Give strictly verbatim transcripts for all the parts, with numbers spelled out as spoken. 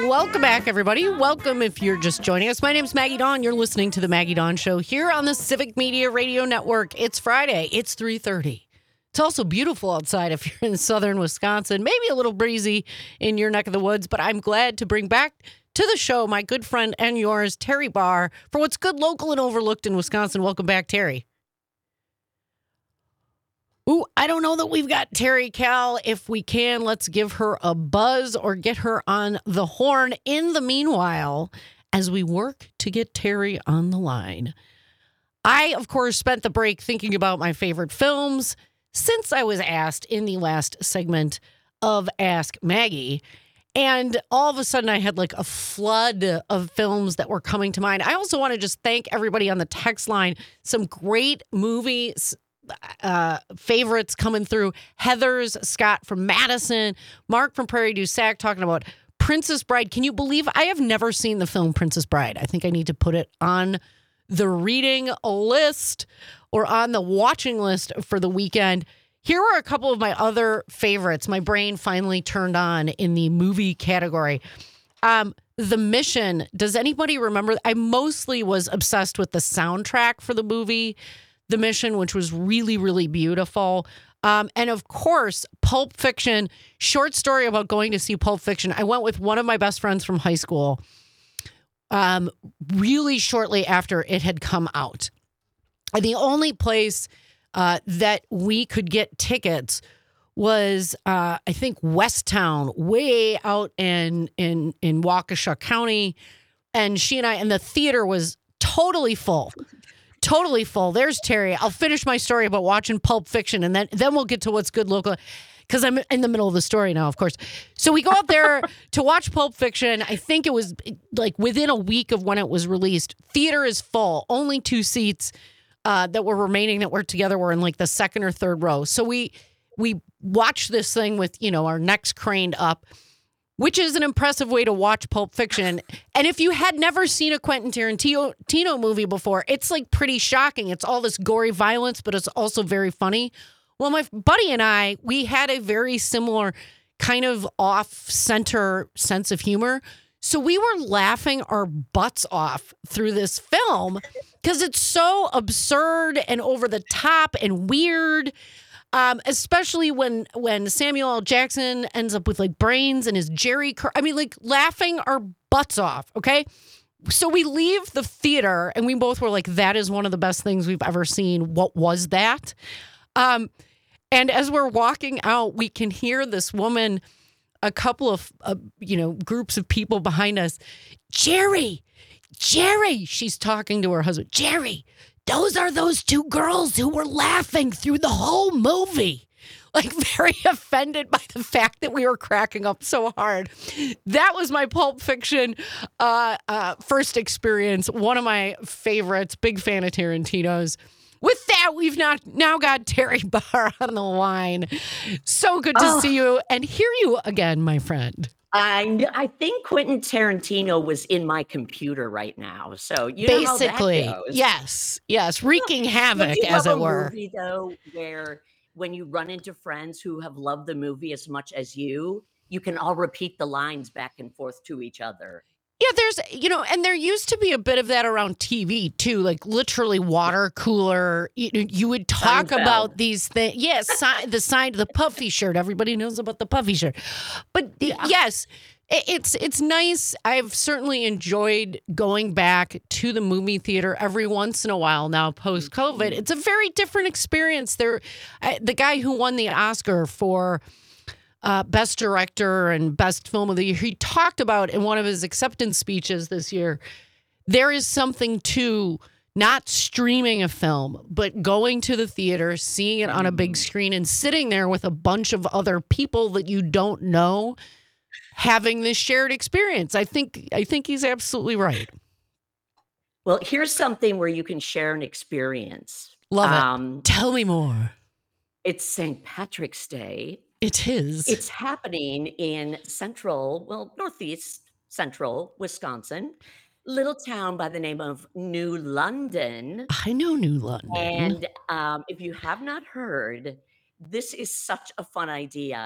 Welcome back, everybody. Welcome if you're just joining us. My name's Maggie Dawn. You're listening to The Maggie Dawn Show here on the Civic Media Radio Network. It's Friday. It's three thirty. It's also beautiful outside if you're in southern Wisconsin. Maybe a little breezy in your neck of the woods, but I'm glad to bring back to the show my good friend and yours, Terry Barr, for what's good, local, and overlooked in Wisconsin. Welcome back, Terry. Ooh, I don't know that we've got Terry Cal. If we can, let's give her a buzz or get her on the horn. In the meanwhile, as we work to get Terry on the line, I, of course, spent the break thinking about my favorite films since I was asked in the last segment of Ask Maggie. And all of a sudden, I had like a flood of films that were coming to mind. I also want to just thank everybody on the text line. Some great movies. Uh, favorites coming through. Heather's, Scott from Madison, Mark from Prairie du Sac talking about Princess Bride. Can you believe I have never seen the film Princess Bride? I think I need to put it on the reading list or on the watching list for the weekend. Here are a couple of my other favorites. My brain finally turned on in the movie category. Um, The Mission. Does anybody remember? I mostly was obsessed with the soundtrack for the movie The Mission, which was really, really beautiful. Um, and of course, Pulp Fiction, short story about going to see Pulp Fiction. I went with one of my best friends from high school um, really shortly after it had come out. And the only place uh, that we could get tickets was, uh, I think, Westtown, way out in, in, in Waukesha County. And she and I, and the theater was totally full. Totally full. There's Terry. I'll finish my story about watching Pulp Fiction, and then then we'll get to what's good local, because I'm in the middle of the story now, of course. So we go out there to watch Pulp Fiction. I think it was like within a week of when it was released. Theater is full. Only two seats uh, that were remaining that were together were in like the second or third row. So we we watched this thing with, you know, our necks craned up, which is an impressive way to watch Pulp Fiction. And if you had never seen a Quentin Tarantino Tino movie before, it's like pretty shocking. It's all this gory violence, but it's also very funny. Well, my buddy and I, we had a very similar kind of off-center sense of humor. So we were laughing our butts off through this film because it's so absurd and over the top and weird. Um, especially when when Samuel L. Jackson ends up with like brains and his Jerry Cur- I mean, like laughing our butts off. Okay. So we leave the theater and we both were like, that is one of the best things we've ever seen. What was that? Um, and as we're walking out, we can hear this woman, a couple of, uh, you know, groups of people behind us. Jerry, Jerry, she's talking to her husband. Jerry, those are those two girls who were laughing through the whole movie. Like very offended by the fact that we were cracking up so hard. That was my Pulp Fiction uh, uh, first experience. One of my favorites. Big fan of Tarantino's. With that, we've not now got Terry Barr on the line. So good to oh. see you and hear you again, my friend. I I think Quentin Tarantino was in my computer right now, so you basically, know how that goes. yes, yes, wreaking havoc, you as have it a were. Movie though, where when you run into friends who have loved the movie as much as you, you can all repeat the lines back and forth to each other. Yeah, there's, you know, and there used to be a bit of that around T V too, like literally water cooler. You, you would talk Seinfeld. about these things. Yes, si- the sign, the puffy shirt. Everybody knows about the puffy shirt. But yeah. yes, it, it's it's nice. I've certainly enjoyed going back to the movie theater every once in a while now, post COVID. It's a very different experience. There, I, the guy who won the Oscar for Uh, best director and best film of the year, he talked about in one of his acceptance speeches this year, there is something to not streaming a film, but going to the theater, seeing it on a big screen and sitting there with a bunch of other people that you don't know, having this shared experience. I think, I think he's absolutely right. Well, here's something where you can share an experience. Love um, it. Tell me more. It's Saint Patrick's Day. It is. It's happening in central, well, northeast central Wisconsin, little town by the name of New London. I know New London. And um, if you have not heard, this is such a fun idea.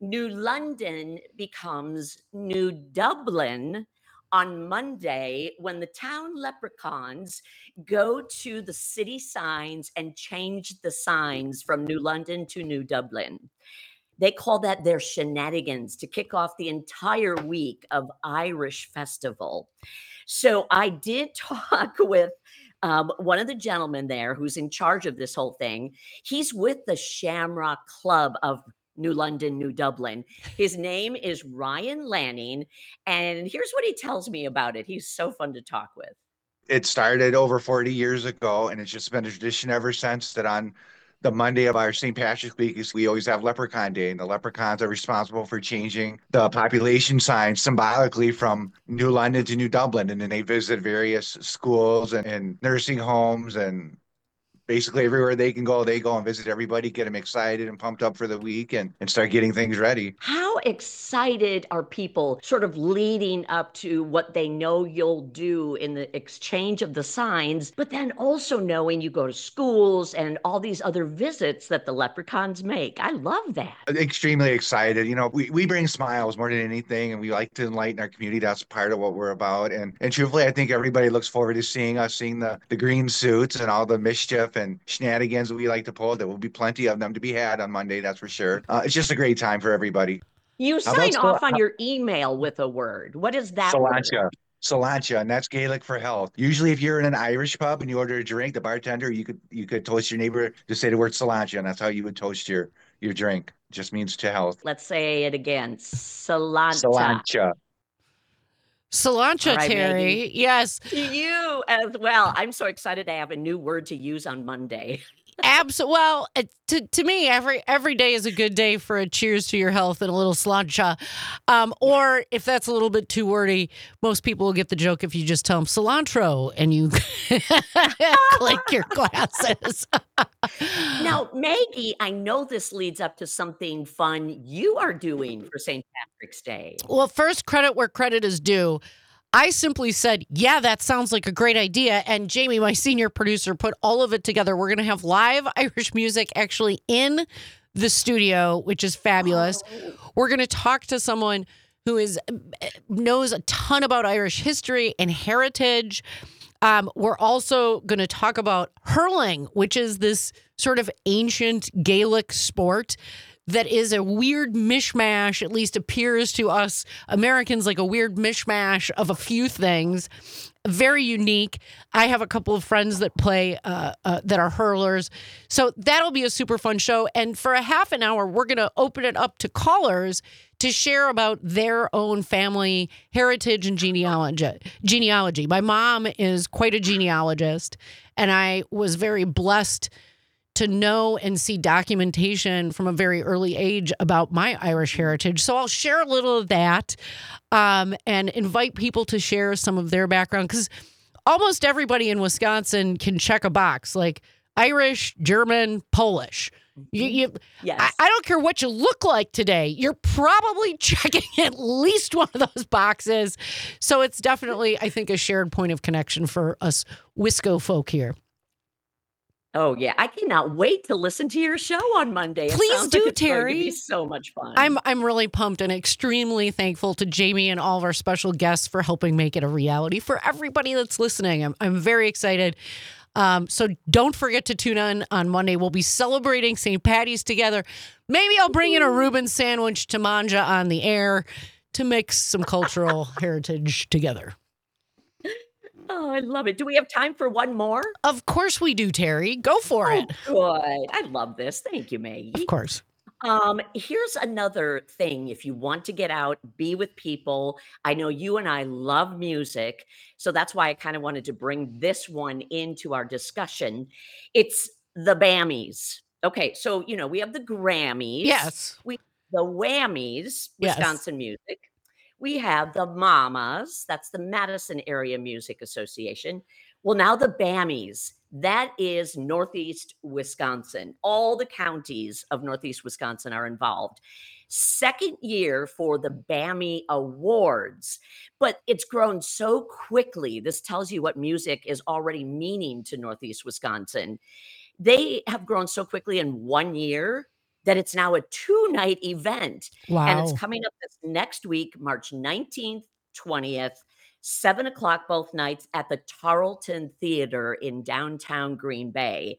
New London becomes New Dublin on Monday when the town leprechauns go to the city signs and change the signs from New London to New Dublin. They call that their shenanigans to kick off the entire week of Irish festival. So I did talk with um, one of the gentlemen there who's in charge of this whole thing. He's with the Shamrock Club of New London, New Dublin. His name is Ryan Lanning, and here's what he tells me about it. He's so fun to talk with. It started over forty years ago, and it's just been a tradition ever since that on the Monday of our Saint Patrick's Week is we always have Leprechaun Day, and the leprechauns are responsible for changing the population signs symbolically from New London to New Dublin, and then they visit various schools and, and nursing homes and basically everywhere they can go, they go and visit everybody, get them excited and pumped up for the week and, and start getting things ready. How excited are people sort of leading up to what they know you'll do in the exchange of the signs, but then also knowing you go to schools and all these other visits that the leprechauns make? I love that. Extremely excited. You know, we, we bring smiles more than anything, and we like to enlighten our community. That's part of what we're about. And and truthfully, I think everybody looks forward to seeing us, seeing the, the green suits and all the mischief and shenanigans that we like to pull. There will be plenty of them to be had on Monday, that's for sure. Uh, it's just a great time for everybody. You sign off on your email with a word. What is that word? Cilantro. Cilantro, and that's Gaelic for health. Usually, if you're in an Irish pub and you order a drink, the bartender, you could you could toast your neighbor to say the word cilantro, and that's how you would toast your your drink. It just means to health. Let's say it again. Cilantro. Cilantro. Cilantro, All right, Terry. Maggie. Yes, To you as well. I'm so excited to have a new word to use on Monday. absolutely. Well, uh, to to me, every every day is a good day for a cheers to your health and a little slancha. Um, or if that's a little bit too wordy, most people will get the joke if you just tell them cilantro and you click your glasses. Now, Maggie, I know this leads up to something fun you are doing for Saint Patrick's Day. Well, first, credit where credit is due. I simply said, yeah, that sounds like a great idea. And Jamie, my senior producer, put all of it together. We're going to have live Irish music actually in the studio, which is fabulous. Oh. We're going to talk to someone who is knows a ton about Irish history and heritage. Um, we're also going to talk about hurling, which is this sort of ancient Gaelic sport that is a weird mishmash, at least appears to us Americans like a weird mishmash of a few things. Very unique. I have a couple of friends that play, uh, uh, that are hurlers. So that'll be a super fun show. And for a half an hour, we're going to open it up to callers to share about their own family heritage and genealogy. Genealogy. My mom is quite a genealogist, and I was very blessed to know and see documentation from a very early age about my Irish heritage. So I'll share a little of that um, and invite people to share some of their background, because almost everybody in Wisconsin can check a box like Irish, German, Polish. You, you, Yes. I, I don't care what you look like today. You're probably checking at least one of those boxes. So it's definitely, I think, a shared point of connection for us Wisco folk here. Oh, yeah. I cannot wait to listen to your show on Monday. It Please sounds do, like it's going to Terry. be so much fun. I'm I'm really pumped and extremely thankful to Jamie and all of our special guests for helping make it a reality for everybody that's listening. I'm I'm very excited. Um, so don't forget to tune in on Monday. We'll be celebrating Saint Patty's together. Maybe I'll bring in a Reuben sandwich to manja on the air to mix some cultural heritage together. Oh, I love it. Do we have time for one more? Of course we do, Terry. Go for Oh, it. good. I love this. Thank you, Maggie. Of course. Um, here's another thing. If you want to get out, be with people. I know you and I love music, so that's why I kind of wanted to bring this one into our discussion. It's the Bammies. Okay, so you know, we have the Grammys. Yes. We the Whammies, Yes. Wisconsin music. We have the Mamas, that's the Madison Area Music Association. Well, now the Bammies, that is Northeast Wisconsin. All the counties of Northeast Wisconsin are involved. Second year for the Bammy Awards, but it's grown so quickly. This tells you what music is already meaning to Northeast Wisconsin. They have grown so quickly in one year. that it's now a two-night event. Wow. And it's coming up this next week, March nineteenth, twentieth, seven o'clock both nights at the Tarleton Theater in downtown Green Bay.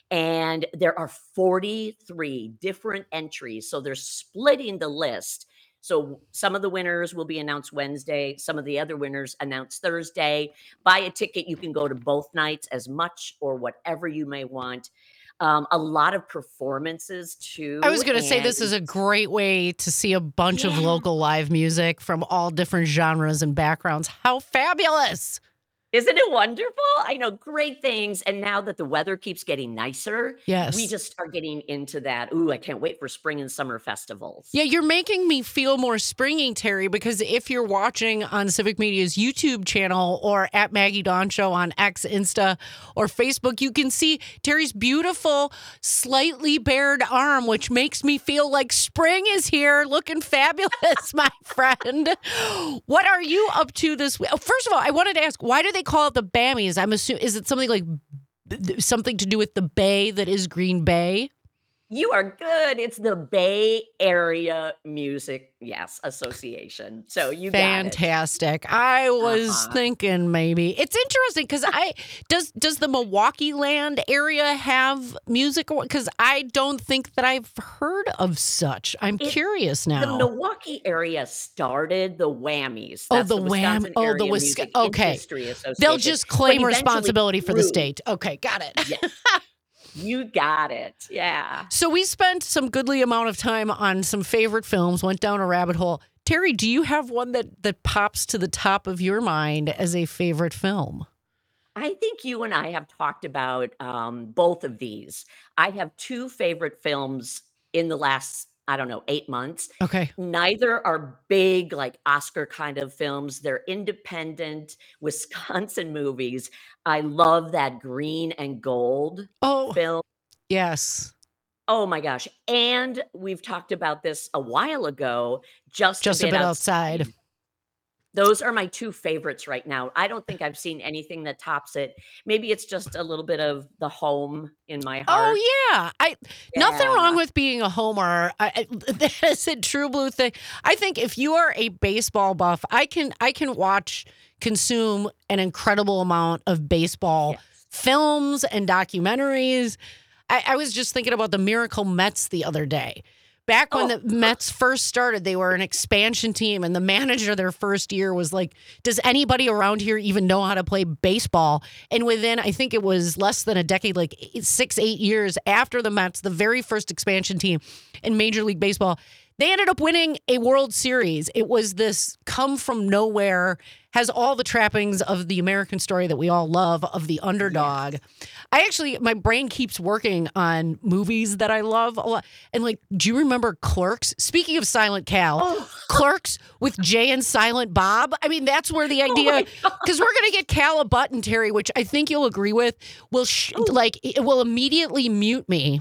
And there are forty-three different entries. So they're splitting the list. So some of the winners will be announced Wednesday. Some of the other winners announced Thursday. Buy a ticket. You can go to both nights as much or whatever you may want. Um, a lot of performances too. I was going to say this is a great way to see a bunch yeah. of local live music from all different genres and backgrounds. How fabulous. Isn't it wonderful? I know, great things. And now that the weather keeps getting nicer, yes, we just are getting into that. Ooh, I can't wait for spring and summer festivals. Yeah, you're making me feel more springy, Terry, because if you're watching on Civic Media's YouTube channel or at Maggie Dawn Show on X, Insta, or Facebook, you can see Terry's beautiful, slightly bared arm, which makes me feel like spring is here, looking fabulous, my friend. What are you up to this week? First of all, I wanted to ask, why do they call it the Bammies? I'm assuming, is it something like something to do with the bay that is Green Bay? You are good. It's the Bay Area Music, yes, Association. So you fantastic. Got it. I was uh-huh. thinking maybe it's interesting because I does does the Milwaukee land area have music? Because I don't think that I've heard of such. I'm it, curious now. The Milwaukee area started the Whammies. Oh, the Wham. Oh, the Wisconsin. Okay, they'll just claim responsibility for the state. Okay, got it. Yes. You got it. Yeah. So we spent some goodly amount of time on some favorite films, went down a rabbit hole. Terry, do you have one that, that pops to the top of your mind as a favorite film? I think you and I have talked about um, both of these. I have two favorite films in the last, I don't know, eight months. Okay. Neither are big, like Oscar kind of films. They're independent Wisconsin movies. I love that Green and Gold oh, film. Yes. Oh my gosh. And we've talked about this a while ago. Just, just a bit, a bit outside. outside. Those are my two favorites right now. I don't think I've seen anything that tops it. Maybe it's just a little bit of the home in my heart. Oh yeah, I yeah. nothing wrong with being a homer. I, that is a true blue thing. I think if you are a baseball buff, I can I can watch consume an incredible amount of baseball yes. films and documentaries. I, I was just thinking about the Miracle Mets the other day. Back when oh. the Mets first started, they were an expansion team, and the manager their first year was like, does anybody around here even know how to play baseball? And within, I think it was less than a decade, like eight, six, eight years after the Mets, the very first expansion team in Major League Baseball, they ended up winning a World Series. It was this come from nowhere, has all the trappings of the American story that we all love, of the underdog. Yes. I actually, my brain keeps working on movies that I love a lot. And like, do you remember Clerks? Speaking of Silent Cal, oh. Clerks with Jay and Silent Bob. I mean, that's where the idea, because we're going to get Cal a button, Terry, which I think you'll agree with, will sh- like, it will immediately mute me.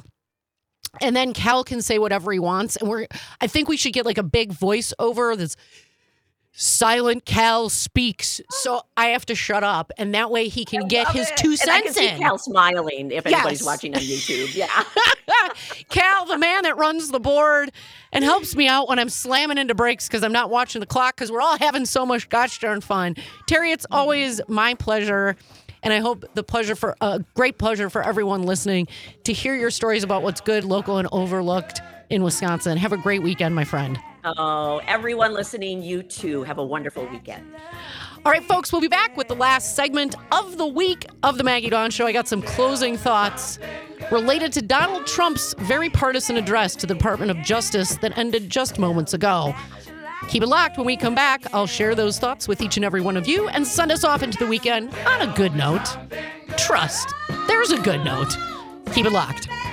And then Cal can say whatever he wants. And we're, I think we should get like a big voiceover that's Silent Cal speaks. So I have to shut up. And that way he can get his it. two and cents I can see in. Cal smiling if yes. anybody's watching on YouTube. Yeah. Cal, the man that runs the board and helps me out when I'm slamming into breaks because I'm not watching the clock because we're all having so much gosh darn fun. Terry, it's always my pleasure. And I hope the pleasure for a uh, great pleasure for everyone listening to hear your stories about what's good, local, and overlooked in Wisconsin. Have a great weekend, my friend. Oh, everyone listening, you too. Have a wonderful weekend. All right, folks, we'll be back with the last segment of the week of the Maggie Dawn Show. I got some closing thoughts related to Donald Trump's very partisan address to the Department of Justice that ended just moments ago. Keep it locked. When we come back, I'll share those thoughts with each and every one of you and send us off into the weekend on a good note. Trust, there's a good note. Keep it locked.